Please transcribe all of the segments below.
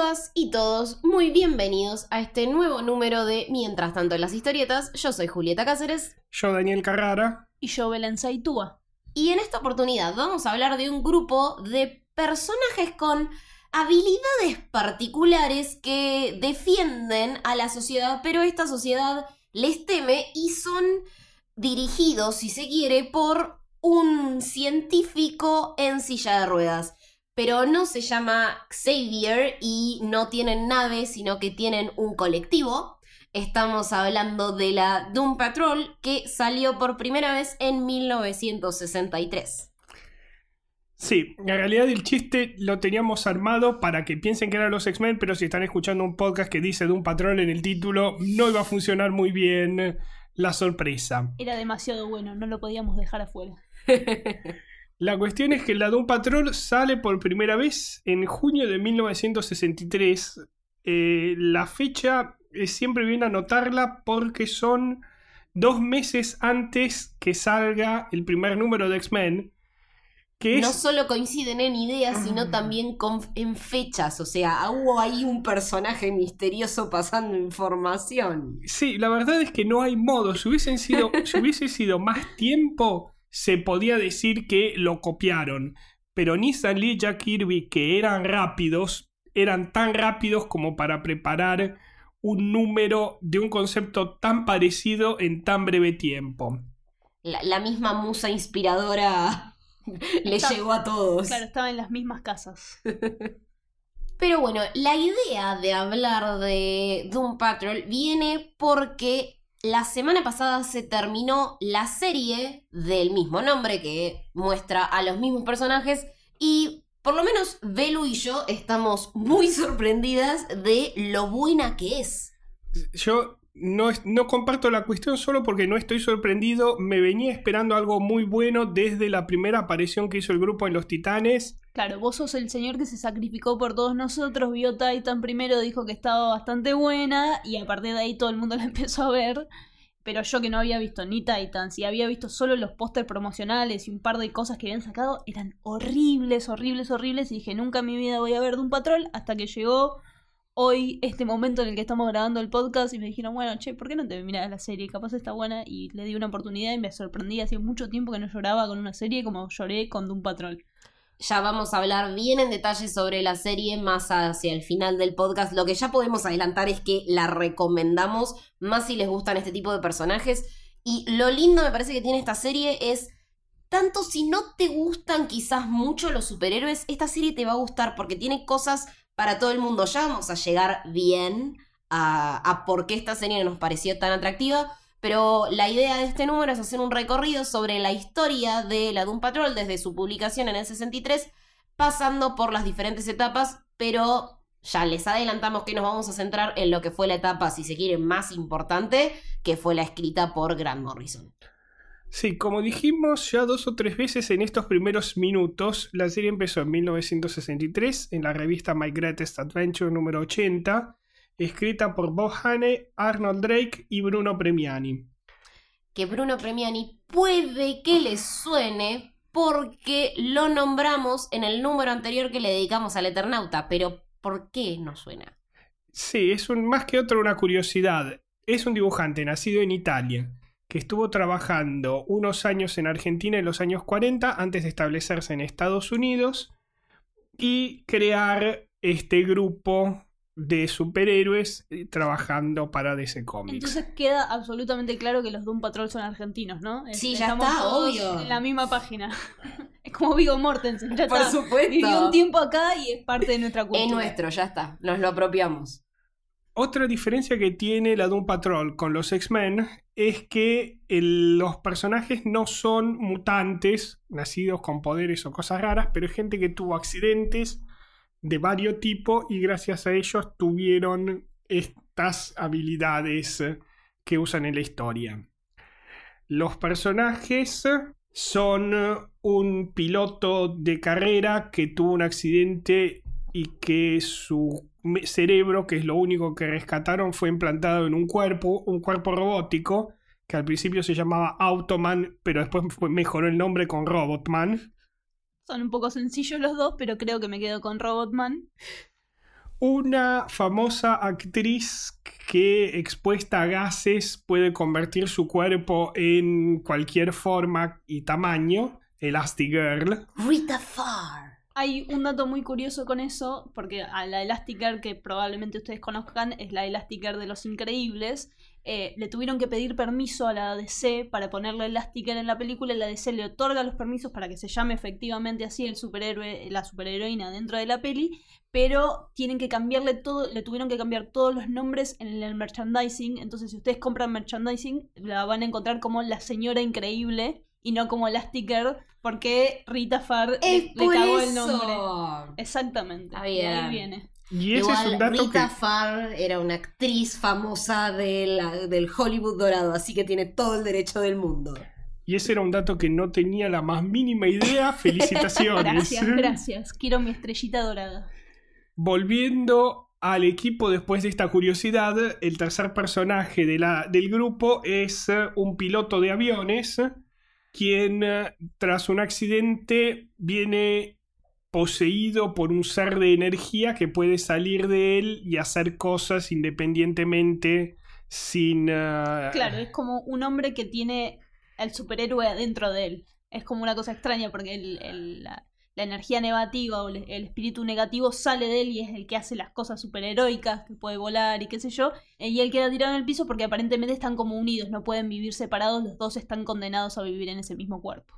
todas y todos muy bienvenidos a este nuevo número de Mientras tanto en las historietas. Yo soy Julieta Cáceres. Yo, Daniel Carrara. Y yo, Belén Saitúa. Y en esta oportunidad vamos a hablar de un grupo de personajes con habilidades particulares que defienden a la sociedad, pero esta sociedad les teme y son dirigidos, si se quiere, por un científico en silla de ruedas. Pero no se llama Xavier y no tienen nave, sino que tienen un colectivo. Estamos hablando de la Doom Patrol, que salió por primera vez en 1963. Sí, en realidad el chiste lo teníamos armado para que piensen que eran los X-Men, pero si están escuchando un podcast que dice Doom Patrol en el título, no iba a funcionar muy bien la sorpresa. Era demasiado bueno, no lo podíamos dejar afuera. La cuestión es que la Doom Patrol sale por primera vez en junio de 1963. La fecha siempre viene a anotarla porque son 2 meses antes que salga el primer número de X-Men. Que no solo coinciden en ideas, sino también en fechas. O sea, hubo ahí un personaje misterioso pasando información. Sí, la verdad es que no hay modo. Si hubiese sido más tiempo, se podía decir que lo copiaron. Pero ni Stan Lee y Jack Kirby, que eran tan rápidos como para preparar un número de un concepto tan parecido en tan breve tiempo. La misma musa inspiradora llegó a todos. Claro, estaba en las mismas casas. Pero bueno, la idea de hablar de Doom Patrol viene porque la semana pasada se terminó la serie del mismo nombre que muestra a los mismos personajes y por lo menos Belu y yo estamos muy sorprendidas de lo buena que es. Yo no comparto la cuestión solo porque no estoy sorprendido. Me venía esperando algo muy bueno desde la primera aparición que hizo el grupo en Los Titanes. Claro, vos sos el señor que se sacrificó por todos nosotros, vio Titan primero, dijo que estaba bastante buena y a partir de ahí todo el mundo la empezó a ver. Pero yo que no había visto ni Titans y había visto solo los pósters promocionales y un par de cosas que habían sacado, eran horribles y dije nunca en mi vida voy a ver Doom Patrol hasta que llegó hoy este momento en el que estamos grabando el podcast y me dijeron, bueno, che, ¿por qué no te mirás la serie? Capaz está buena, y le di una oportunidad y me sorprendí. Hacía mucho tiempo que no lloraba con una serie como lloré con Doom Patrol. Ya vamos a hablar bien en detalle sobre la serie más hacia el final del podcast. Lo que ya podemos adelantar es que la recomendamos, más si les gustan este tipo de personajes. Y lo lindo me parece que tiene esta serie es, tanto si no te gustan quizás mucho los superhéroes, esta serie te va a gustar porque tiene cosas para todo el mundo. Ya vamos a llegar bien a por qué esta serie nos pareció tan atractiva. Pero la idea de este número es hacer un recorrido sobre la historia de la Doom Patrol desde su publicación en el 63, pasando por las diferentes etapas, pero ya les adelantamos que nos vamos a centrar en lo que fue la etapa, si se quiere, más importante, que fue la escrita por Grant Morrison. Sí, como dijimos ya 2 o 3 veces en estos primeros minutos, la serie empezó en 1963 en la revista My Greatest Adventure número 80, escrita por Bob Haney, Arnold Drake y Bruno Premiani. Que Bruno Premiani puede que les suene porque lo nombramos en el número anterior que le dedicamos al Eternauta, pero ¿por qué no suena? Sí, es más que otra una curiosidad. Es un dibujante nacido en Italia, que estuvo trabajando unos años en Argentina en los años 40 antes de establecerse en Estados Unidos y crear este grupo de superhéroes trabajando para DC Comics. Entonces queda absolutamente claro que los Doom Patrol son argentinos, ¿no? Sí, ya está, obvio. En la misma página. Es como Viggo Mortensen, ya Por está. supuesto. Vivió un tiempo acá y es parte de nuestra cultura. Es nuestro, ya está. Nos lo apropiamos. Otra diferencia que tiene la Doom Patrol con los X-Men es que los personajes no son mutantes, nacidos con poderes o cosas raras, pero es gente que tuvo accidentes de varios tipos y gracias a ellos tuvieron estas habilidades que usan en la historia. Los personajes son un piloto de carrera que tuvo un accidente y que su cerebro, que es lo único que rescataron, fue implantado en un cuerpo robótico que al principio se llamaba Automan, pero después mejoró el nombre con Robotman. Son un poco sencillos los dos, pero creo que me quedo con Robotman. Una famosa actriz que expuesta a gases puede convertir su cuerpo en cualquier forma y tamaño, Elastigirl. Rita Farr. Hay un dato muy curioso con eso, porque a la Elastigirl, que probablemente ustedes conozcan, es la Elastigirl de Los Increíbles, le tuvieron que pedir permiso a la DC para ponerle Elastigirl en la película, y la DC le otorga los permisos para que se llame efectivamente así el superhéroe, la superheroína dentro de la peli, pero tienen que cambiarle todo, le tuvieron que cambiar todos los nombres en el merchandising. Entonces, si ustedes compran merchandising, la van a encontrar como la señora increíble y no como Elastigirl, porque Rita Farr le cagó el nombre. Exactamente. Está bien. De ahí viene. Y ese Igual, es un dato Rita que... Farr era una actriz famosa del Hollywood dorado, así que tiene todo el derecho del mundo. Y ese era un dato que no tenía la más mínima idea. Felicitaciones. Gracias. Quiero mi estrellita dorada. Volviendo al equipo después de esta curiosidad, el tercer personaje del grupo es un piloto de aviones, quien tras un accidente viene poseído por un ser de energía que puede salir de él y hacer cosas independientemente sin... Claro, es como un hombre que tiene al superhéroe adentro de él. Es como una cosa extraña porque la energía negativa o el espíritu negativo sale de él y es el que hace las cosas superheroicas, que puede volar y qué sé yo, y él queda tirado en el piso porque aparentemente están como unidos, no pueden vivir separados, los dos están condenados a vivir en ese mismo cuerpo.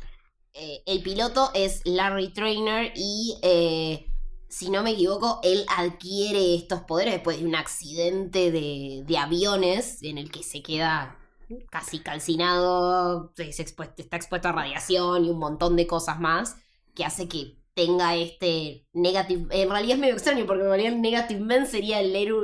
El piloto es Larry Trainer y, si no me equivoco, él adquiere estos poderes después de un accidente de aviones en el que se queda casi calcinado, está expuesto a radiación y un montón de cosas más, que hace que tenga este negative... En realidad es medio extraño, porque en realidad el Negative Man sería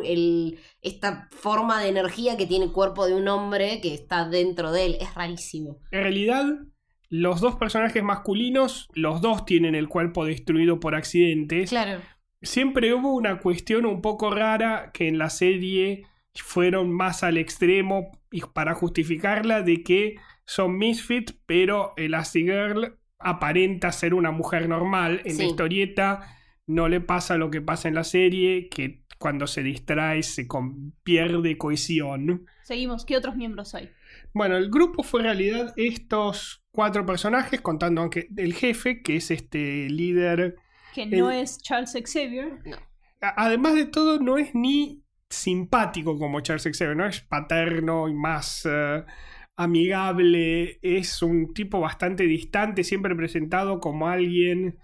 esta forma de energía que tiene el cuerpo de un hombre que está dentro de él. Es rarísimo. En realidad, los dos personajes masculinos, los dos tienen el cuerpo destruido por accidentes. Claro. Siempre hubo una cuestión un poco rara que en la serie fueron más al extremo y para justificarla de que son misfit, pero Elastigirl aparenta ser una mujer normal. En la historieta no le pasa lo que pasa en la serie, que cuando se distrae pierde cohesión. Seguimos, ¿qué otros miembros hay? Bueno, el grupo fue en realidad estos 4 personajes, contando aunque el jefe, que es este líder... Que no es Charles Xavier. No. Además de todo, no es ni simpático como Charles Xavier, no es paterno y más... amigable, es un tipo bastante distante, siempre presentado como alguien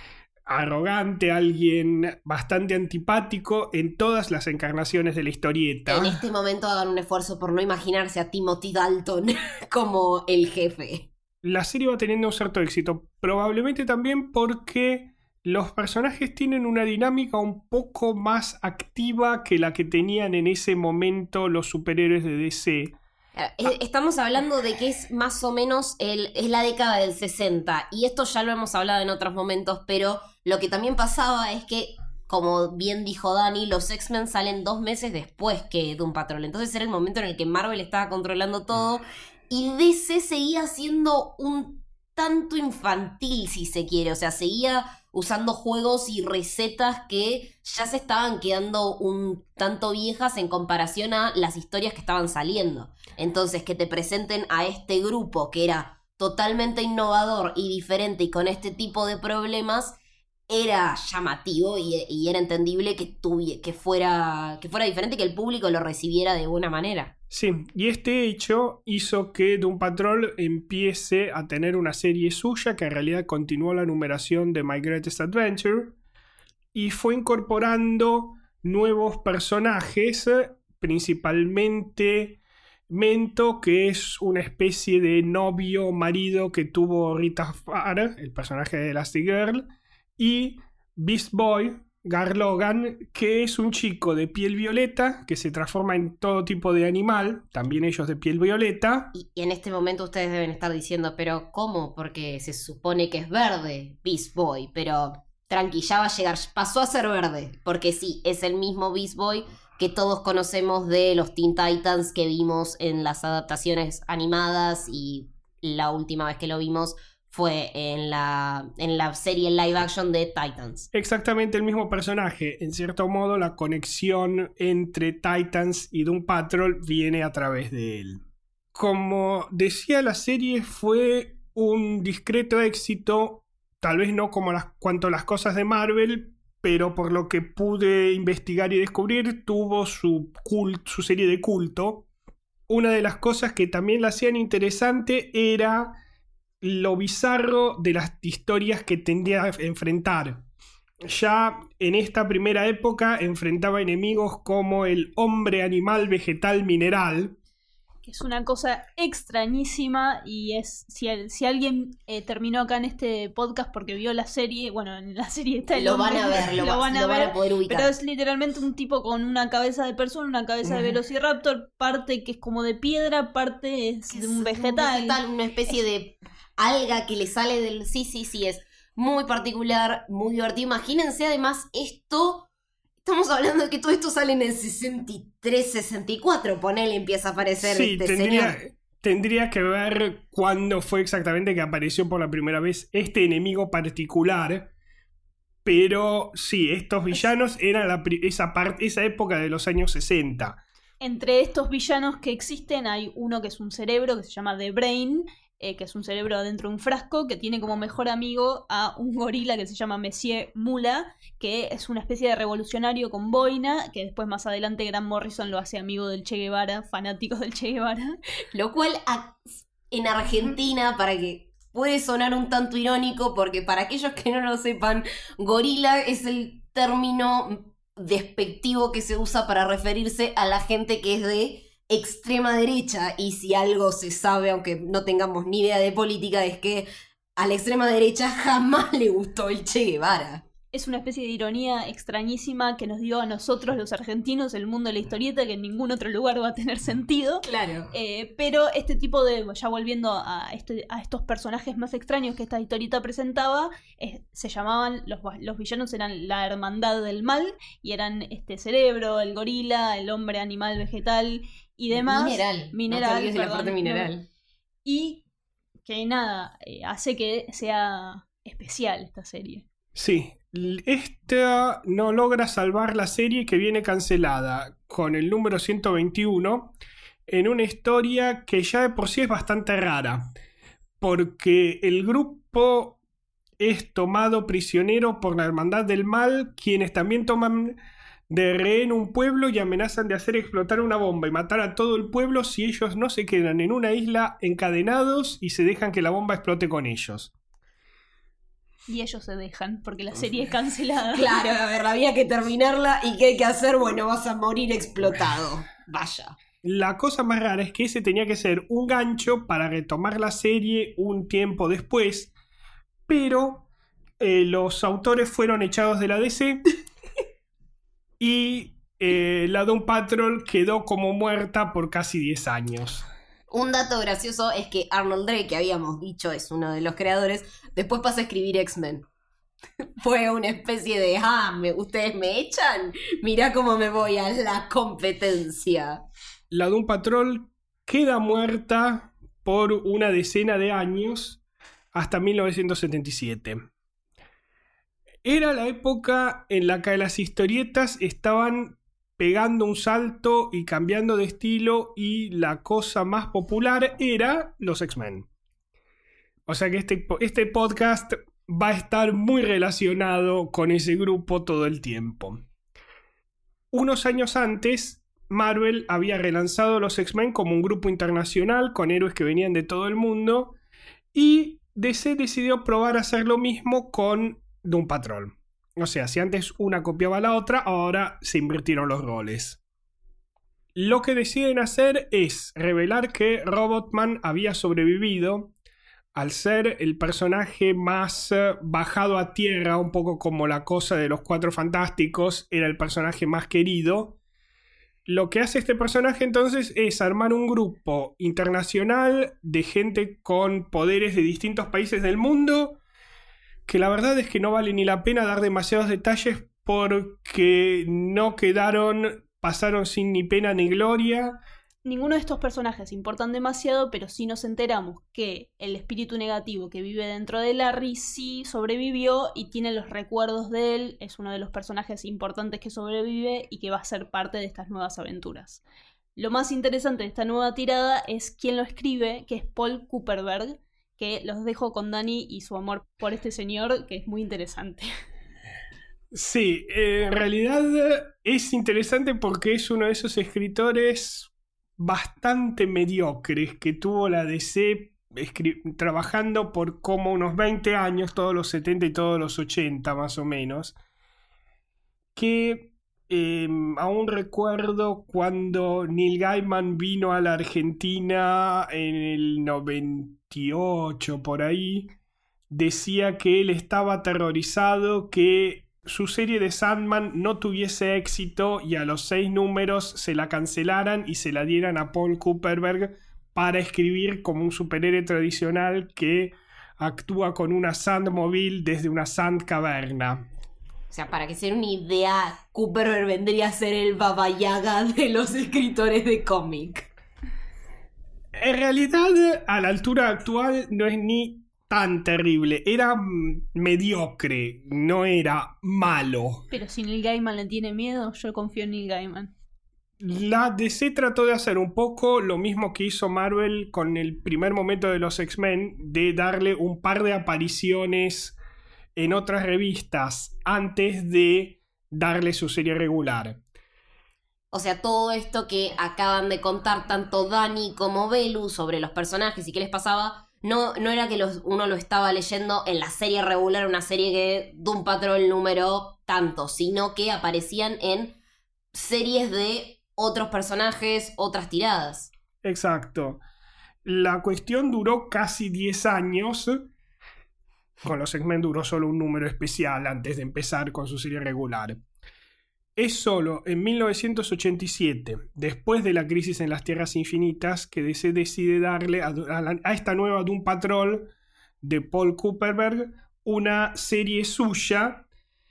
arrogante, alguien bastante antipático en todas las encarnaciones de la historieta. En este momento hagan un esfuerzo por no imaginarse a Timothy Dalton como el jefe. La serie va teniendo un cierto éxito, probablemente también porque los personajes tienen una dinámica un poco más activa que la que tenían en ese momento los superhéroes de DC. Estamos hablando de que es más o menos es la década del 60, y esto ya lo hemos hablado en otros momentos, pero lo que también pasaba es que, como bien dijo Dani, los X-Men salen 2 meses después que Doom Patrol, entonces era el momento en el que Marvel estaba controlando todo y DC seguía siendo un tanto infantil, si se quiere, o sea, seguía usando juegos y recetas que ya se estaban quedando un tanto viejas en comparación a las historias que estaban saliendo. Entonces, que te presenten a este grupo que era totalmente innovador y diferente y con este tipo de problemas, era llamativo y era entendible que fuera diferente y que el público lo recibiera de buena manera. Sí, y este hecho hizo que Doom Patrol empiece a tener una serie suya que en realidad continuó la numeración de My Greatest Adventure y fue incorporando nuevos personajes, principalmente Mento, que es una especie de novio marido que tuvo Rita Farr, el personaje de Elastigirl, y Beast Boy, Gar Logan, que es un chico de piel violeta que se transforma en todo tipo de animal, también ellos de piel violeta. Y en este momento ustedes deben estar diciendo, ¿pero cómo? Porque se supone que es verde Beast Boy, pero tranqui, ya va a llegar, pasó a ser verde, porque sí, es el mismo Beast Boy que todos conocemos de los Teen Titans que vimos en las adaptaciones animadas, y la última vez que lo vimos fue en la serie live action de Titans. Exactamente el mismo personaje. En cierto modo, la conexión entre Titans y Doom Patrol viene a través de él. Como decía, la serie fue un discreto éxito, tal vez no como cuanto las cosas de Marvel, pero por lo que pude investigar y descubrir, tuvo su serie de culto. Una de las cosas que también la hacían interesante era lo bizarro de las historias que tendía a enfrentar. Ya en esta primera época enfrentaba enemigos como el hombre animal vegetal mineral, que es una cosa extrañísima, y es si alguien terminó acá en este podcast porque vio la serie, bueno, en la serie está el Lo hombre, van a ver, lo van a poder ubicar. pero es literalmente un tipo con una cabeza de persona, una cabeza de velociraptor, parte que es como de piedra, parte es de un vegetal. Una especie de alga que le sale del... Sí, es muy particular, muy divertido. Imagínense además esto... Estamos hablando de que todo esto sale en el 63, 64, ponele, empieza a aparecer señor. Tendría que ver cuándo fue exactamente que apareció por la primera vez este enemigo particular. Pero sí, estos villanos eran esa época de los años 60. Entre estos villanos que existen hay uno que es un cerebro que se llama The Brain, que es un cerebro adentro de un frasco, que tiene como mejor amigo a un gorila que se llama Monsieur Mula, que es una especie de revolucionario con boina, que después más adelante Grant Morrison lo hace amigo del Che Guevara, fanáticos del Che Guevara. Lo cual en Argentina, para que puede sonar un tanto irónico, porque para aquellos que no lo sepan, gorila es el término despectivo que se usa para referirse a la gente que es de extrema derecha, y si algo se sabe, aunque no tengamos ni idea de política, es que a la extrema derecha jamás le gustó el Che Guevara. Es una especie de ironía extrañísima que nos dio a nosotros los argentinos el mundo de la historieta, que en ningún otro lugar va a tener sentido. Claro. Pero este tipo de, ya volviendo a estos personajes más extraños que esta historieta presentaba, se llamaban, los villanos eran la hermandad del mal, y eran Cerebro, el gorila, el hombre animal vegetal y demás. Mineral. No te la parte mineral. Y que nada, hace que sea especial esta serie. Sí, esta no logra salvar la serie, que viene cancelada con el número 121 en una historia que ya de por sí es bastante rara, porque el grupo es tomado prisionero por la Hermandad del Mal, quienes también toman de rehén un pueblo y amenazan de hacer explotar una bomba y matar a todo el pueblo si ellos no se quedan en una isla encadenados y se dejan que la bomba explote con ellos. Y ellos se dejan, porque la serie es cancelada. Claro, a ver, había que terminarla, y ¿qué hay que hacer? Bueno, vas a morir explotado. Vaya. La cosa más rara es que ese tenía que ser un gancho para retomar la serie un tiempo después, pero los autores fueron echados de la DC y la Doom Patrol quedó como muerta por casi 10 años. Un dato gracioso es que Arnold Drake, que habíamos dicho es uno de los creadores, después pasa a escribir X-Men. Fue una especie de, ¿ustedes me echan? Mirá cómo me voy a la competencia. La Doom Patrol queda muerta por una decena de años, hasta 1977. Era la época en la que las historietas estaban pegando un salto y cambiando de estilo, y la cosa más popular era los X-Men. O sea que este podcast va a estar muy relacionado con ese grupo todo el tiempo. Unos años antes, Marvel había relanzado los X-Men como un grupo internacional con héroes que venían de todo el mundo, y DC decidió probar a hacer lo mismo con Doom Patrol. O sea, si antes una copiaba a la otra, ahora se invirtieron los roles. Lo que deciden hacer es revelar que Robotman había sobrevivido, al ser el personaje más bajado a tierra, un poco como la cosa de los Cuatro Fantásticos, era el personaje más querido. Lo que hace este personaje entonces es armar un grupo internacional de gente con poderes de distintos países del mundo, que la verdad es que no vale ni la pena dar demasiados detalles porque no pasaron sin ni pena ni gloria. ninguno de estos personajes importan demasiado, pero sí nos enteramos que el espíritu negativo que vive dentro de Larry sí sobrevivió y tiene los recuerdos de él, es uno de los personajes importantes que sobrevive y que va a ser parte de estas nuevas aventuras. Lo más interesante de esta nueva tirada es quién lo escribe, que es Paul Kupperberg, que los dejo con Dani y su amor por este señor, que es muy interesante. Sí, en realidad es interesante porque es uno de esos escritores bastante mediocres que tuvo la DC trabajando por como unos 20 años, todos los 70 y todos los 80 más o menos, que aún recuerdo cuando Neil Gaiman vino a la Argentina en el 98 por ahí, decía que él estaba aterrorizado que su serie de Sandman no tuviese éxito y a los 6 números se la cancelaran y se la dieran a Paul Kupperberg para escribir como un superhéroe tradicional que actúa con una Sandmobile desde una Sandcaverna. O sea, para que se den una idea, Kupperberg vendría a ser el Baba Yaga de los escritores de cómic. En realidad, a la altura actual no es ni tan terrible. Era mediocre, no era malo. Pero si Neil Gaiman le tiene miedo, yo confío en Neil Gaiman. La DC trató de hacer un poco lo mismo que hizo Marvel con el primer momento de los X-Men, de darle un par de apariciones en otras revistas antes de darle su serie regular. O sea, todo esto que acaban de contar tanto Dani como Belu sobre los personajes y qué les pasaba, no era que uno lo estaba leyendo en la serie regular, una serie que Doom Patrol número tanto, sino que aparecían en series de otros personajes, otras tiradas. Exacto. La cuestión duró casi 10 años. Con los X-Men duró solo un número especial antes de empezar con su serie regular. Es solo en 1987, después de la crisis en las Tierras Infinitas, que DC decide darle a esta nueva Doom Patrol de Paul Kupperberg una serie suya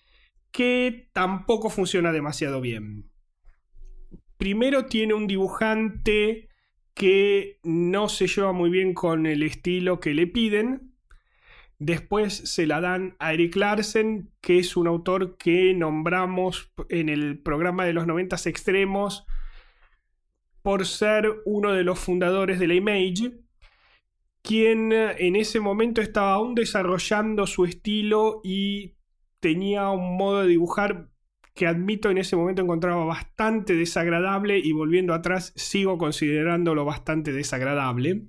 que tampoco funciona demasiado bien. Primero tiene un dibujante que no se lleva muy bien con el estilo que le piden. Después se la dan a Erik Larsen, que es un autor que nombramos en el programa de los 90s extremos por ser uno de los fundadores de la Image, quien en ese momento estaba aún desarrollando su estilo y tenía un modo de dibujar que admito en ese momento encontraba bastante desagradable y volviendo atrás sigo considerándolo bastante desagradable.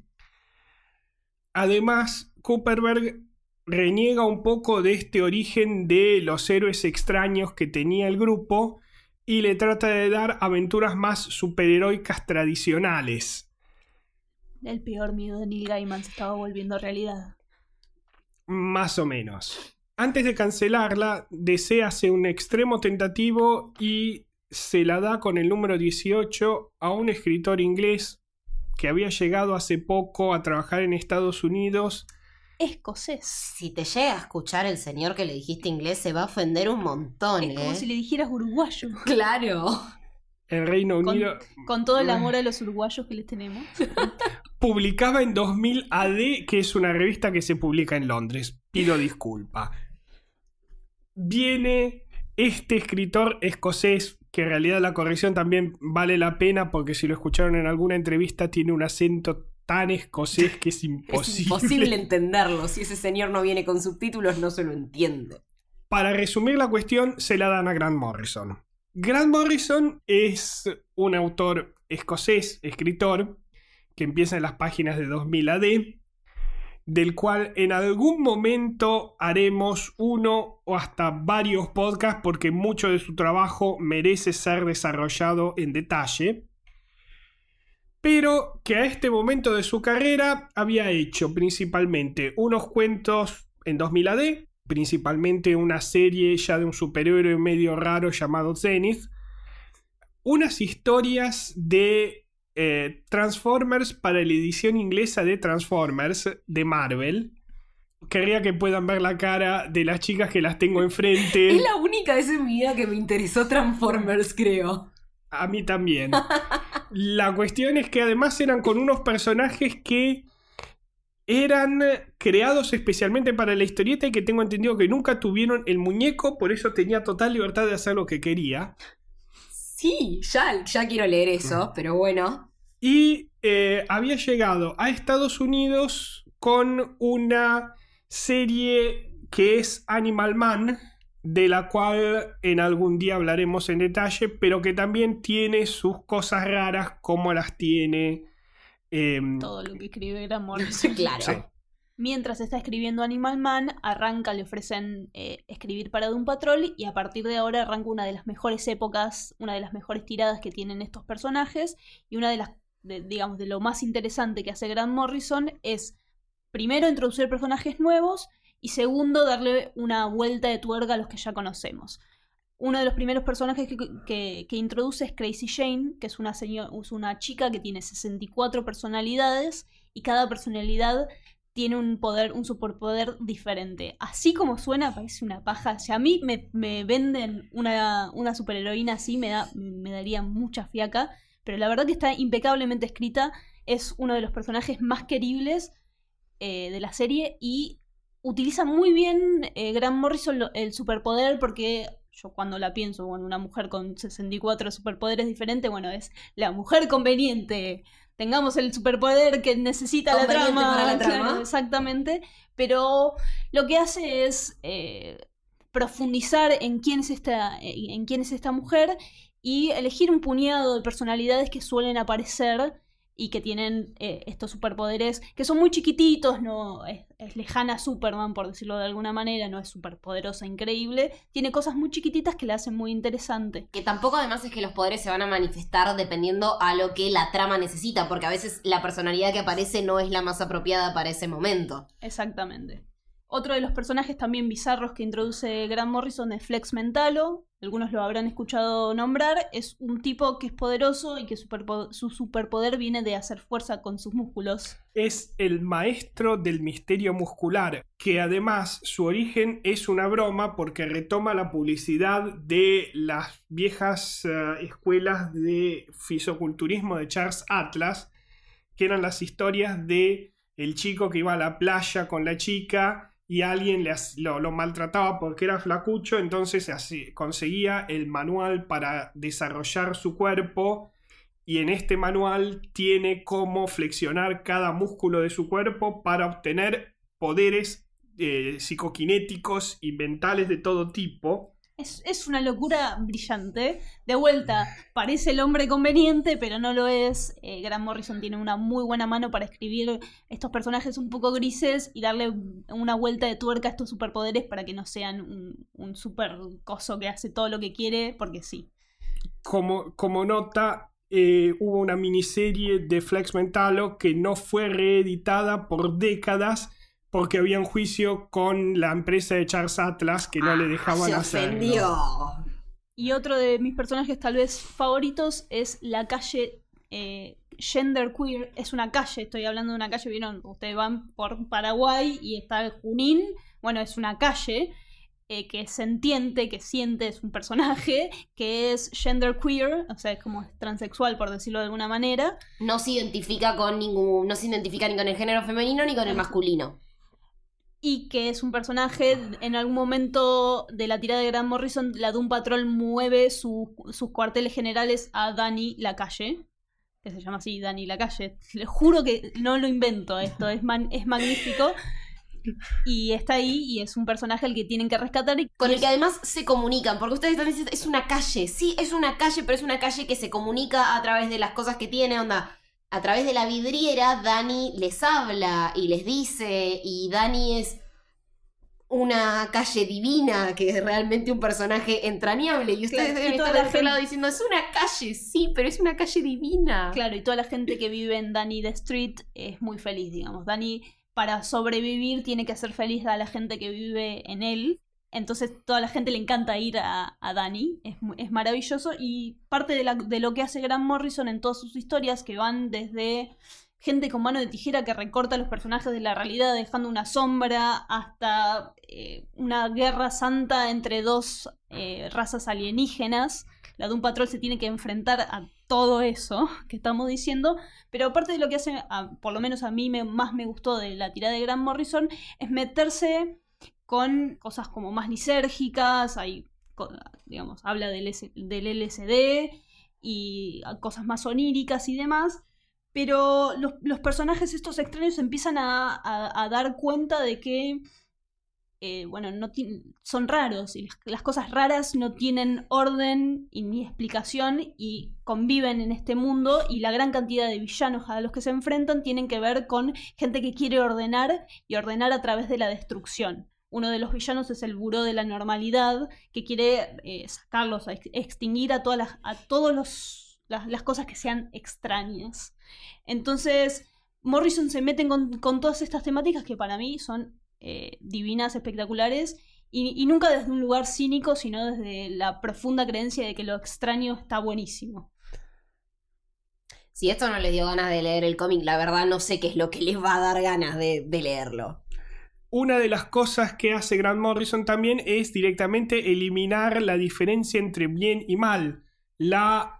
Además, Kupperberg reniega un poco de este origen de los héroes extraños que tenía el grupo y le trata de dar aventuras más superheroicas tradicionales. El peor miedo de Neil Gaiman se estaba volviendo realidad. Más o menos. Antes de cancelarla, DC hace un extremo tentativo y se la da con el número 18 a un escritor inglés que había llegado hace poco a trabajar en Estados Unidos. Escocés. Si te llega a escuchar el señor que le dijiste inglés, se va a ofender un montón, Es como si le dijeras uruguayo. Claro. El Reino Unido... Con todo el amor a los uruguayos que les tenemos. Publicaba en 2000 AD, que es una revista que se publica en Londres. Pido disculpa. Viene este escritor escocés, que en realidad la corrección también vale la pena, porque si lo escucharon en alguna entrevista, tiene un acento tan escocés que es imposible. Es imposible entenderlo. Si ese señor no viene con subtítulos, no se lo entiende. Para resumir la cuestión, se la dan a Grant Morrison. Grant Morrison es un autor escocés, escritor, que empieza en las páginas de 2000 AD, del cual en algún momento haremos uno o hasta varios podcasts, porque mucho de su trabajo merece ser desarrollado en detalle, pero que a este momento de su carrera había hecho principalmente unos cuentos en 2000 AD, principalmente una serie ya de un superhéroe medio raro llamado Zenith, unas historias de Transformers para la edición inglesa de Transformers de Marvel. Querría que puedan ver la cara de las chicas que las tengo enfrente. Es la única vez en mi vida que me interesó Transformers, creo. A mí también. La cuestión es que además eran con unos personajes que eran creados especialmente para la historieta y que tengo entendido que nunca tuvieron el muñeco, por eso tenía total libertad de hacer lo que quería. Sí, ya quiero leer eso, pero bueno. Y había llegado a Estados Unidos con una serie que es Animal Man, de la cual en algún día hablaremos en detalle, pero que también tiene sus cosas raras como las tiene... todo lo que escribe Grant Morrison. Claro. Sí. Mientras está escribiendo Animal Man, arranca, le ofrecen escribir para Doom Patrol y a partir de ahora arranca una de las mejores épocas, una de las mejores tiradas que tienen estos personajes y una de las, digamos, de lo más interesante que hace Grant Morrison es primero introducir personajes nuevos y segundo darle una vuelta de tuerca a los que ya conocemos. Uno de los primeros personajes que introduce es Crazy Jane, que es una chica que tiene 64 personalidades y cada personalidad tiene un superpoder diferente. Así como suena, parece una paja. Si a mí me venden una superheroína así, me daría mucha fiaca. Pero la verdad que está impecablemente escrita. Es uno de los personajes más queribles de la serie. Y utiliza muy bien Grant Morrison el superpoder porque... Yo cuando la pienso, bueno, una mujer con 64 superpoderes diferentes, bueno, es la mujer conveniente. Tengamos el superpoder que necesita la trama. Para la trama. Claro, exactamente. Pero lo que hace es profundizar en quién es esta mujer y elegir un puñado de personalidades que suelen aparecer y que tienen estos superpoderes que son muy chiquititos, no es lejana a Superman, por decirlo de alguna manera, no es superpoderosa, increíble, tiene cosas muy chiquititas que la hacen muy interesante. Que tampoco además es que los poderes se van a manifestar dependiendo a lo que la trama necesita, porque a veces la personalidad que aparece no es la más apropiada para ese momento. Exactamente. Otro de los personajes también bizarros que introduce Grant Morrison es Flex Mentalo. Algunos lo habrán escuchado nombrar. Es un tipo que es poderoso y que su superpoder viene de hacer fuerza con sus músculos. Es el maestro del misterio muscular, que además su origen es una broma porque retoma la publicidad de las viejas escuelas de fisiculturismo de Charles Atlas, que eran las historias de el chico que iba a la playa con la chica y alguien lo maltrataba porque era flacucho, entonces así conseguía el manual para desarrollar su cuerpo y en este manual tiene cómo flexionar cada músculo de su cuerpo para obtener poderes psicoquinéticos y mentales de todo tipo. Es una locura brillante. De vuelta, parece el hombre conveniente, pero no lo es. Grant Morrison tiene una muy buena mano para escribir estos personajes un poco grises y darle una vuelta de tuerca a estos superpoderes para que no sean un super coso que hace todo lo que quiere, porque sí. Como nota, hubo una miniserie de Flex Mentalo que no fue reeditada por décadas porque había un juicio con la empresa de Charles Atlas que no le dejaban hacerlo. Se ofendió. Y otro de mis personajes tal vez favoritos es la calle Genderqueer. Es una calle, estoy hablando de una calle, ¿vieron? Ustedes van por Paraguay y está el Junín. Bueno, es una calle que sentiente, que siente, es un personaje que es genderqueer, o sea, es como transexual, por decirlo de alguna manera. No se identifica ni con el género femenino ni con el masculino. Y que es un personaje, en algún momento de la tirada de Grant Morrison, la Doom Patrol mueve sus cuarteles generales a Danny Lacalle, que se llama así, Danny Lacalle. Les juro que no lo invento esto, es magnífico. Y está ahí y es un personaje al que tienen que rescatar. Con el que además se comunican, porque ustedes están diciendo, es una calle. Sí, es una calle, pero es una calle que se comunica a través de las cosas que tiene, onda. A través de la vidriera, Danny les habla y les dice, y Danny es una calle divina, que es realmente un personaje entrañable, y ustedes deben estar de aquel lado diciendo, es una calle, sí, pero es una calle divina. Claro, y toda la gente que vive en Danny the Street es muy feliz, digamos. Danny, para sobrevivir, tiene que hacer feliz a la gente que vive en él. Entonces toda la gente le encanta ir a Danny, es maravilloso, y parte de lo que hace Grant Morrison en todas sus historias, que van desde gente con mano de tijera que recorta los personajes de la realidad dejando una sombra, hasta una guerra santa entre dos razas alienígenas. La Doom Patrol se tiene que enfrentar a todo eso que estamos diciendo, pero aparte de lo que hace, por lo menos a mí más me gustó de la tirada de Grant Morrison, es meterse con cosas como más lisérgicas, digamos, habla del LSD y cosas más oníricas y demás, pero los personajes estos extraños empiezan a dar cuenta de que son raros, y las cosas raras no tienen orden ni explicación y conviven en este mundo, y la gran cantidad de villanos a los que se enfrentan tienen que ver con gente que quiere ordenar y ordenar a través de la destrucción. Uno de los villanos es el Buró de la Normalidad, que quiere sacarlos, extinguir a todas las cosas que sean extrañas. Entonces Morrison se mete con todas estas temáticas que para mí son divinas, espectaculares, y nunca desde un lugar cínico, sino desde la profunda creencia de que lo extraño está buenísimo. Si esto no les dio ganas de leer el cómic, la verdad no sé qué es lo que les va a dar ganas de leerlo. Una de las cosas que hace Grant Morrison también es directamente eliminar la diferencia entre bien y mal. El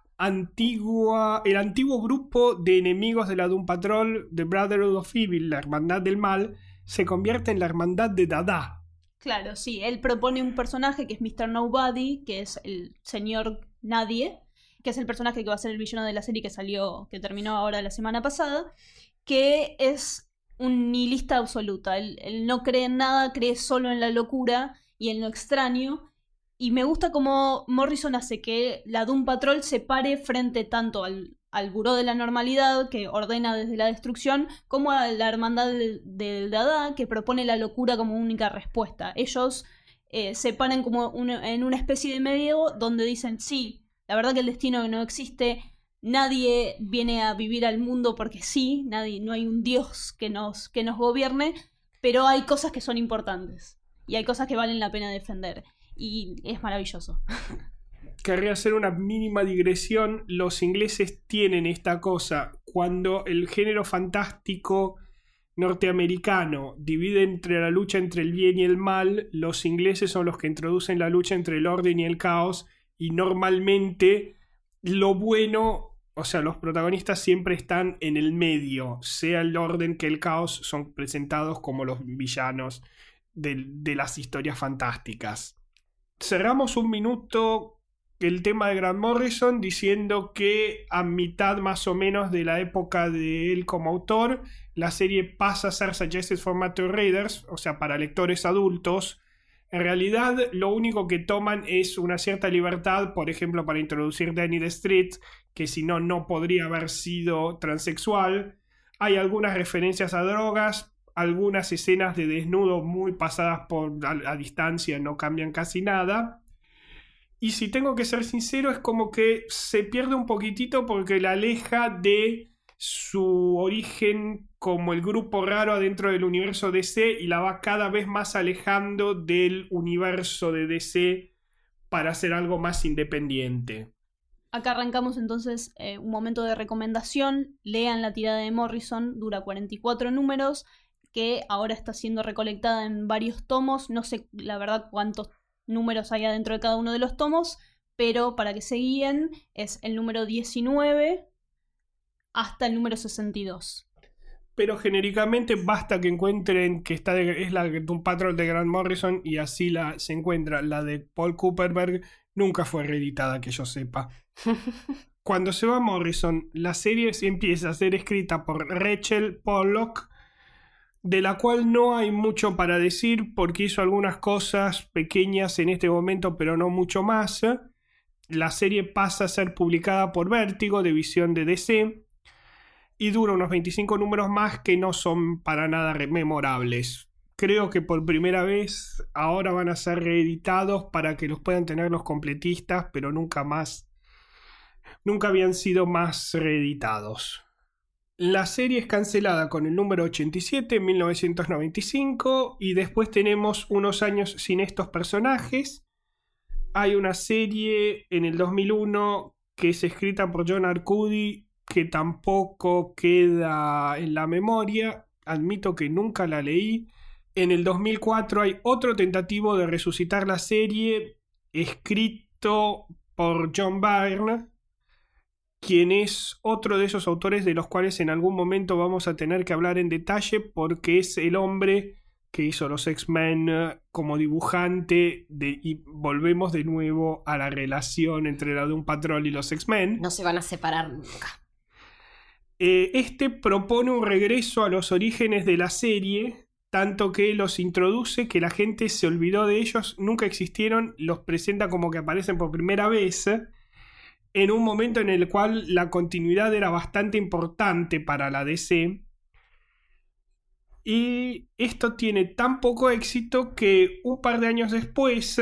antiguo grupo de enemigos de la Doom Patrol, The Brotherhood of Evil, la Hermandad del Mal, se convierte en la Hermandad de Dada. Claro, sí, él propone un personaje que es Mr. Nobody, que es el señor Nadie, que es el personaje que va a ser el villano de la serie que terminó ahora la semana pasada, que es un nihilista absoluta. Él no cree en nada, cree solo en la locura y en lo extraño. Y me gusta cómo Morrison hace que la Doom Patrol se pare frente tanto al Buró de la Normalidad, que ordena desde la destrucción, como a la Hermandad del Dada, que propone la locura como única respuesta. Ellos se paran como en una especie de medio donde dicen, sí, la verdad que el destino no existe. Nadie viene a vivir al mundo porque sí, no hay un Dios que nos gobierne, pero hay cosas que son importantes y hay cosas que valen la pena defender, y es maravilloso. Querría hacer una mínima digresión. Los ingleses tienen esta cosa: cuando el género fantástico norteamericano divide entre la lucha entre el bien y el mal, los ingleses son los que introducen la lucha entre el orden y el caos, y normalmente lo bueno, o sea, los protagonistas siempre están en el medio, sea el orden que el caos, son presentados como los villanos de las historias fantásticas. Cerramos un minuto el tema de Grant Morrison diciendo que a mitad más o menos de la época de él como autor, la serie pasa a ser Suggested for Mature Readers, o sea, para lectores adultos. En realidad, lo único que toman es una cierta libertad, por ejemplo, para introducir Danny the Street, que si no, no podría haber sido transexual. Hay algunas referencias a drogas, algunas escenas de desnudo muy pasadas a distancia, no cambian casi nada. Y si tengo que ser sincero, es como que se pierde un poquitito porque la aleja de su origen como el grupo raro adentro del universo DC y la va cada vez más alejando del universo de DC para hacer algo más independiente. Acá arrancamos entonces un momento de recomendación. Lean la tirada de Morrison, dura 44 números, que ahora está siendo recolectada en varios tomos. No sé la verdad cuántos números hay adentro de cada uno de los tomos, pero para que se guíen es el número 19 hasta el número 62. Pero genéricamente basta que encuentren que es la Doom Patrol de Grant Morrison y así se encuentra. La de Paul Kupperberg nunca fue reeditada, que yo sepa. Cuando se va Morrison, la serie empieza a ser escrita por Rachel Pollock, de la cual no hay mucho para decir porque hizo algunas cosas pequeñas en este momento, pero no mucho más. La serie pasa a ser publicada por Vértigo, división de DC, y dura unos 25 números más que no son para nada memorables. Creo que por primera vez ahora van a ser reeditados para que los puedan tener los completistas, pero nunca habían sido más reeditados. La serie es cancelada con el número 87 en 1995 y después tenemos unos años sin estos personajes. Hay una serie en el 2001 que es escrita por John Arcudi que tampoco queda en la memoria. Admito que nunca la leí. En el 2004 hay otro tentativo de resucitar la serie escrito por John Byrne, quien es otro de esos autores de los cuales en algún momento vamos a tener que hablar en detalle, porque es el hombre que hizo los X-Men como dibujante, y volvemos de nuevo a la relación entre la Doom Patrol y los X-Men. No se van a separar nunca. Este propone un regreso a los orígenes de la serie, tanto que los introduce que la gente se olvidó de ellos, nunca existieron, los presenta como que aparecen por primera vez, en un momento en el cual la continuidad era bastante importante para la DC. Y esto tiene tan poco éxito que un par de años después,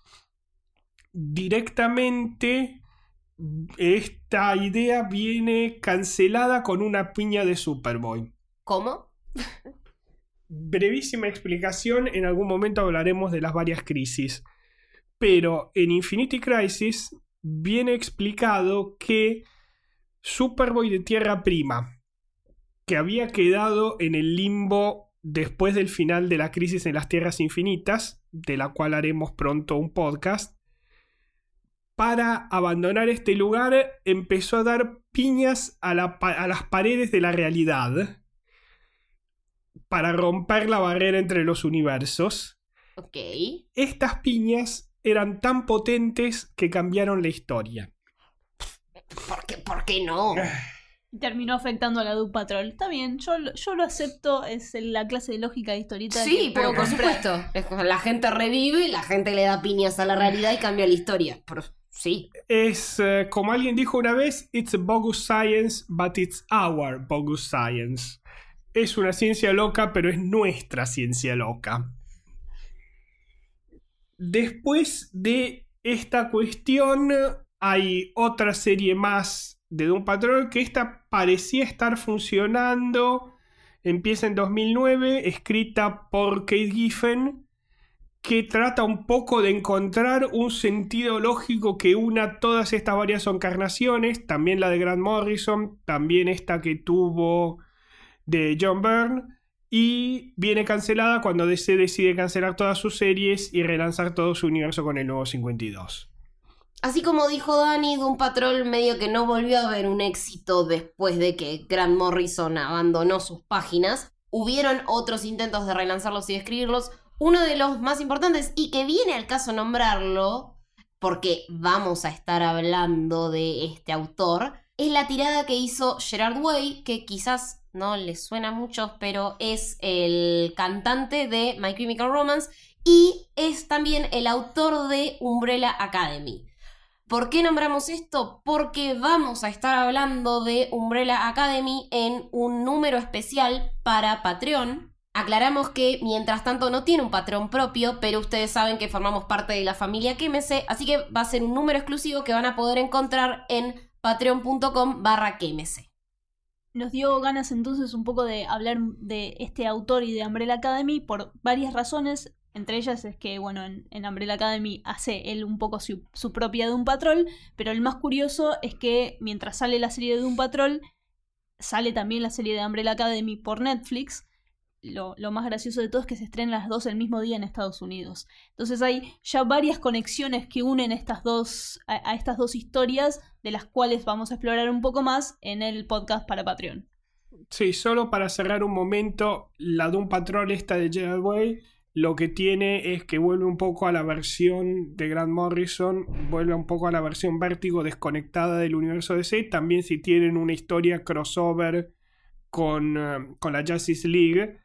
directamente, esta idea viene cancelada con una piña de Superboy. ¿Cómo? Brevísima explicación, en algún momento hablaremos de las varias crisis. Pero en Infinity Crisis viene explicado que Superboy de Tierra Prima, que había quedado en el limbo después del final de la crisis en las Tierras Infinitas, de la cual haremos pronto un podcast, para abandonar este lugar empezó a dar piñas a las paredes de la realidad para romper la barrera entre los universos. Ok. Estas piñas eran tan potentes que cambiaron la historia. ¿Por qué no? Terminó afectando a la Doom Patrol. Está bien, yo lo acepto, es la clase de lógica de historieta. Sí, pero por supuesto. La gente revive, la gente le da piñas a la realidad y cambia la historia. Sí. Es como alguien dijo una vez, it's a bogus science, but it's our bogus science. Es una ciencia loca, pero es nuestra ciencia loca. Después de esta cuestión, hay otra serie más de Doom Patrol, que esta parecía estar funcionando. Empieza en 2009, escrita por Kate Giffen, que trata un poco de encontrar un sentido lógico que una todas estas varias encarnaciones, también la de Grant Morrison, también esta que tuvo de John Byrne, y viene cancelada cuando DC decide cancelar todas sus series y relanzar todo su universo con el nuevo 52. Así como dijo Dani, Doom Patrol medio que no volvió a haber un éxito después de que Grant Morrison abandonó sus páginas. Hubieron otros intentos de relanzarlos y de escribirlos. Uno de los más importantes, y que viene al caso nombrarlo, porque vamos a estar hablando de este autor, es la tirada que hizo Gerard Way, que quizás no les suena a muchos, pero es el cantante de My Chemical Romance y es también el autor de Umbrella Academy. ¿Por qué nombramos esto? Porque vamos a estar hablando de Umbrella Academy en un número especial para Patreon. Aclaramos que mientras tanto no tiene un Patreon propio, pero ustedes saben que formamos parte de la familia Quémese, así que va a ser un número exclusivo que van a poder encontrar en patreon.com/Quémese. Nos dio ganas entonces un poco de hablar de este autor y de Umbrella Academy por varias razones. Entre ellas es que, bueno, en Umbrella Academy hace él un poco su propia Doom Patrol, pero el más curioso es que mientras sale la serie de Doom Patrol, sale también la serie de Umbrella Academy por Netflix. Lo más gracioso de todo es que se estrenan las dos el mismo día en Estados Unidos. Entonces hay ya varias conexiones que unen a estas dos historias, de las cuales vamos a explorar un poco más en el podcast para Patreon. Sí, solo para cerrar un momento, la Doom Patrol esta de Gerard Way, lo que tiene es que vuelve un poco a la versión de Grant Morrison, vuelve un poco a la versión Vértigo desconectada del universo DC. También si tienen una historia crossover con la Justice League,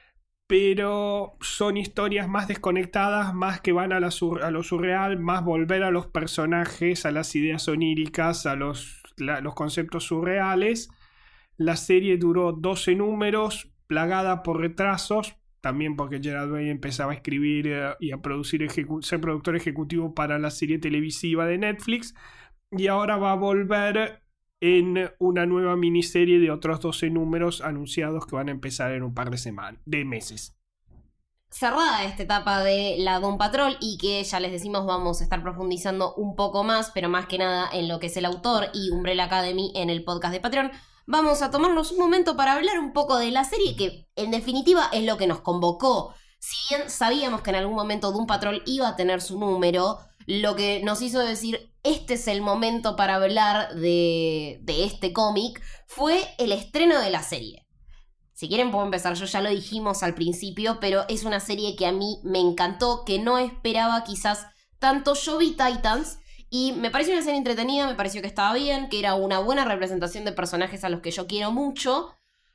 pero son historias más desconectadas, más que van a lo surreal, más volver a los personajes, a las ideas oníricas, a los conceptos surreales. La serie duró 12 números, plagada por retrasos, también porque Gerard Way empezaba a escribir y a producir, ser productor ejecutivo para la serie televisiva de Netflix, y ahora va a volver en una nueva miniserie de otros 12 números anunciados que van a empezar en un par de meses. Cerrada esta etapa de la Doom Patrol, y que ya les decimos vamos a estar profundizando un poco más, pero más que nada en lo que es el autor y Umbrella Academy en el podcast de Patreon, vamos a tomarnos un momento para hablar un poco de la serie, que en definitiva es lo que nos convocó. Si bien sabíamos que en algún momento Doom Patrol iba a tener su número, lo que nos hizo decir este es el momento para hablar de este cómic, fue el estreno de la serie. Si quieren puedo empezar, yo ya lo dijimos al principio, pero es una serie que a mí me encantó, que no esperaba quizás tanto. Yo vi Titans y me pareció una serie entretenida, me pareció que estaba bien, que era una buena representación de personajes a los que yo quiero mucho,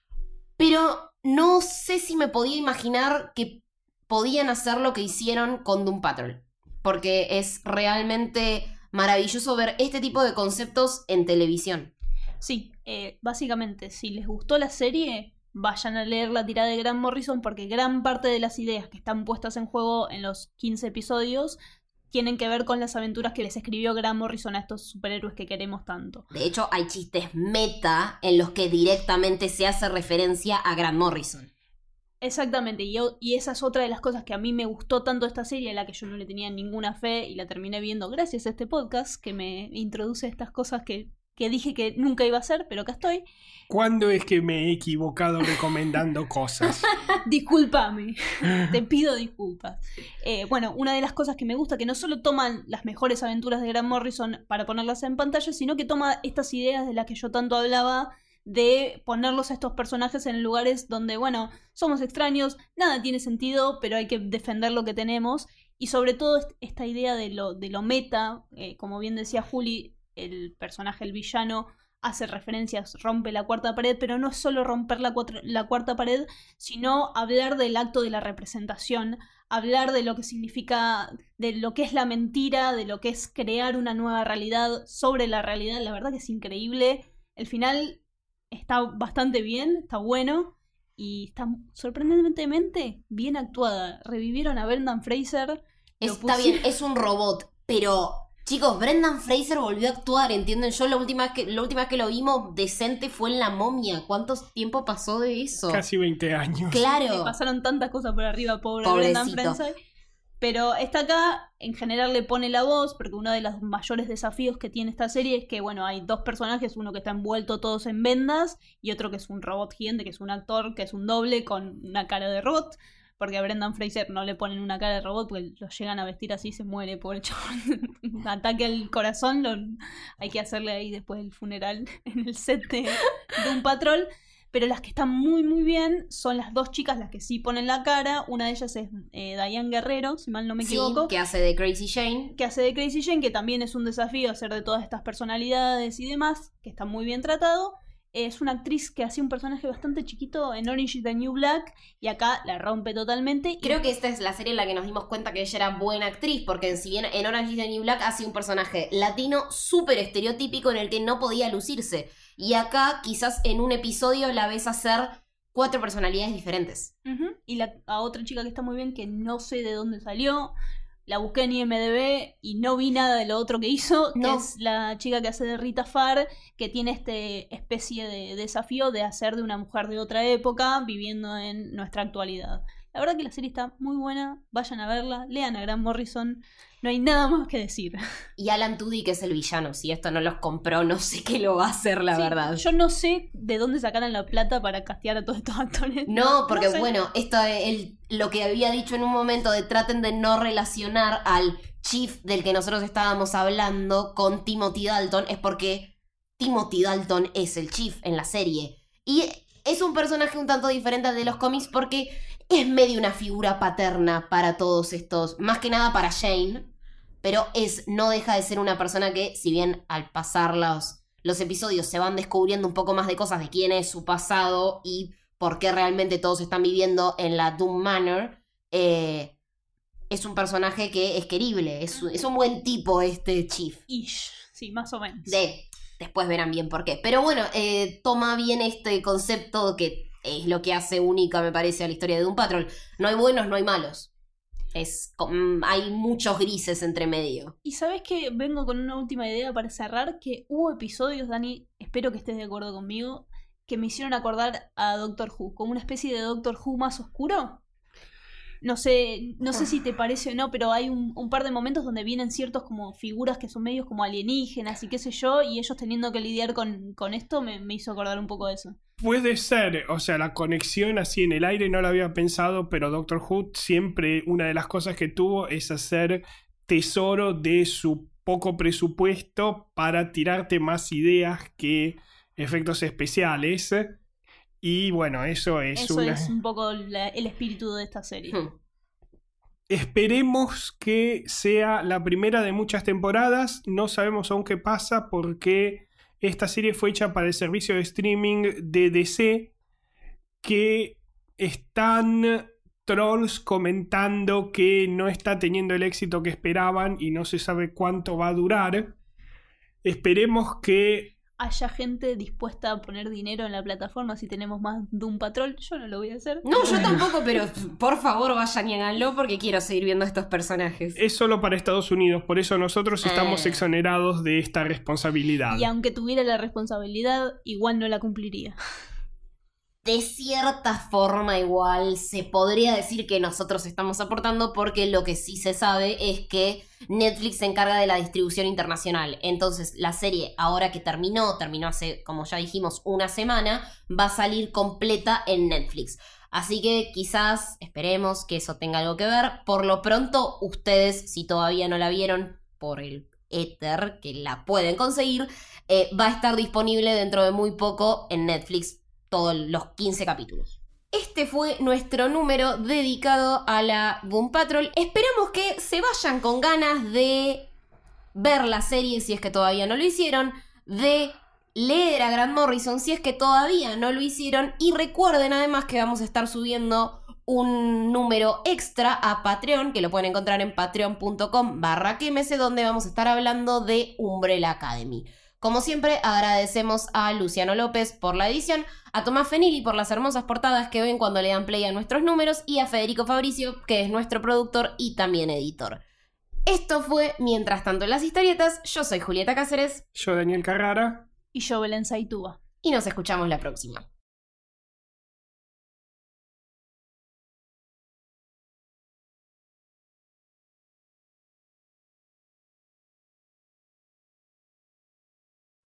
pero no sé si me podía imaginar que podían hacer lo que hicieron con Doom Patrol, porque es realmente maravilloso ver este tipo de conceptos en televisión. Sí, básicamente, si les gustó la serie, vayan a leer la tirada de Grant Morrison, porque gran parte de las ideas que están puestas en juego en los 15 episodios tienen que ver con las aventuras que les escribió Grant Morrison a estos superhéroes que queremos tanto. De hecho, hay chistes meta en los que directamente se hace referencia a Grant Morrison. Exactamente, y esa es otra de las cosas que a mí me gustó tanto esta serie, a la que yo no le tenía ninguna fe y la terminé viendo gracias a este podcast que me introduce a estas cosas que dije que nunca iba a hacer, pero acá estoy. ¿Cuándo es que me he equivocado recomendando cosas? Discúlpame, te pido disculpas. Bueno, una de las cosas que me gusta, que no solo toman las mejores aventuras de Grant Morrison para ponerlas en pantalla, sino que toma estas ideas de las que yo tanto hablaba, de ponerlos a estos personajes en lugares donde, bueno, somos extraños, nada tiene sentido, pero hay que defender lo que tenemos. Y sobre todo esta idea de lo meta, como bien decía Juli, el personaje, el villano, hace referencias, rompe la cuarta pared, pero no es solo romper la cuarta pared, sino hablar del acto de la representación, hablar de lo que significa, de lo que es la mentira, de lo que es crear una nueva realidad sobre la realidad. La verdad que es increíble. El final está bastante bien, está bueno y está sorprendentemente bien actuada. Revivieron a Brendan Fraser. Está bien, es un robot, pero chicos, Brendan Fraser volvió a actuar, ¿entienden? Yo la última vez que lo vimos decente fue en La Momia. ¿Cuánto tiempo pasó de eso? Casi 20 años. Claro. Le pasaron tantas cosas por arriba, pobre Pobrecito. Brendan Fraser. Pero está acá, en general le pone la voz, porque uno de los mayores desafíos que tiene esta serie es que, bueno, hay dos personajes, uno que está envuelto todos en vendas y otro que es un robot gigante, que es un actor, que es un doble con una cara de robot, porque a Brendan Fraser no le ponen una cara de robot, porque lo llegan a vestir así y se muere, pobre chabón. Ataque al corazón, hay que hacerle ahí después el funeral en el set de un patrol. Pero las que están muy muy bien son las dos chicas, las que sí ponen la cara. Una de ellas es Diane Guerrero, si mal no me equivoco. Que hace de Crazy Jane. Que hace de Crazy Jane, que también es un desafío hacer de todas estas personalidades y demás, que está muy bien tratado. Es una actriz que hacía un personaje bastante chiquito en Orange is the New Black y acá la rompe totalmente. Creo que esta es la serie en la que nos dimos cuenta que ella era buena actriz, porque si bien en Orange is the New Black hacía un personaje latino súper estereotípico en el que no podía lucirse. Y acá quizás en un episodio la ves hacer 4 personalidades diferentes. Y a otra chica que está muy bien, que no sé de dónde salió. La busqué en IMDb y no vi nada de lo otro que hizo. No. Que es la chica que hace de Rita Farr, que tiene este especie de desafío de hacer de una mujer de otra época viviendo en nuestra actualidad. La verdad que la serie está muy buena. Vayan a verla, lean a Grant Morrison. No hay nada más que decir. Y Alan Tudyk es el villano. Si esto no los compró, no sé qué lo va a hacer, la verdad. Yo no sé de dónde sacaron la plata para castear a todos estos actores. No, porque no sé. bueno, esto lo que había dicho en un momento de traten de no relacionar al Chief del que nosotros estábamos hablando con Timothy Dalton, es porque Timothy Dalton es el Chief en la serie. Y es un personaje un tanto diferente al de los cómics porque es medio una figura paterna para todos estos, más que nada para Jane, pero no deja de ser una persona que, si bien al pasar los episodios se van descubriendo un poco más de cosas de quién es su pasado y por qué realmente todos están viviendo en la Doom Manor, es un personaje que es querible, es un buen tipo este Chief. Ish, sí, más o menos. Después verán bien por qué. Pero bueno, toma bien este concepto que es lo que hace única, me parece, a la historia de Doom Patrol. No hay buenos, no hay malos. Hay muchos grises entre medio. Y sabes que vengo con una última idea para cerrar, que hubo episodios, Dani, espero que estés de acuerdo conmigo, que me hicieron acordar a Doctor Who, como una especie de Doctor Who más oscuro. No sé si te parece o no, pero hay un par de momentos donde vienen ciertos como figuras que son medios como alienígenas y qué sé yo, y ellos teniendo que lidiar con esto me hizo acordar un poco de eso. Puede ser, o sea, la conexión así en el aire no la había pensado, pero Doctor Who siempre una de las cosas que tuvo es hacer tesoro de su poco presupuesto para tirarte más ideas que efectos especiales. Y bueno, eso es un poco el espíritu de esta serie. Esperemos que sea la primera de muchas temporadas. No sabemos aún qué pasa porque esta serie fue hecha para el servicio de streaming de DC, que están trolls comentando que no está teniendo el éxito que esperaban y no se sabe cuánto va a durar. Esperemos que haya gente dispuesta a poner dinero en la plataforma si tenemos más Doom Patrol. Yo no lo voy a hacer. No, yo tampoco, pero por favor vayan y háganlo porque quiero seguir viendo estos personajes. Es solo para Estados Unidos, por eso nosotros estamos exonerados de esta responsabilidad. Y aunque tuviera la responsabilidad, igual no la cumpliría. De cierta forma igual se podría decir que nosotros estamos aportando, porque lo que sí se sabe es que Netflix se encarga de la distribución internacional. Entonces la serie, ahora que terminó hace, como ya dijimos, una semana, va a salir completa en Netflix. Así que quizás esperemos que eso tenga algo que ver. Por lo pronto, ustedes, si todavía no la vieron por el éter, que la pueden conseguir, va a estar disponible dentro de muy poco en Netflix, todos los 15 capítulos. Este fue nuestro número dedicado a la Doom Patrol. Esperamos que se vayan con ganas de ver la serie si es que todavía no lo hicieron, de leer a Grant Morrison si es que todavía no lo hicieron, y recuerden además que vamos a estar subiendo un número extra a Patreon, que lo pueden encontrar en patreon.com/QMS, donde vamos a estar hablando de Umbrella Academy. Como siempre, agradecemos a Luciano López por la edición, a Tomás Fenili por las hermosas portadas que ven cuando le dan play a nuestros números, y a Federico Fabricio, que es nuestro productor y también editor. Esto fue Mientras tanto en las historietas. Yo soy Julieta Cáceres. Yo Daniel Carrara. Y yo Belén Saitúa. Y nos escuchamos la próxima.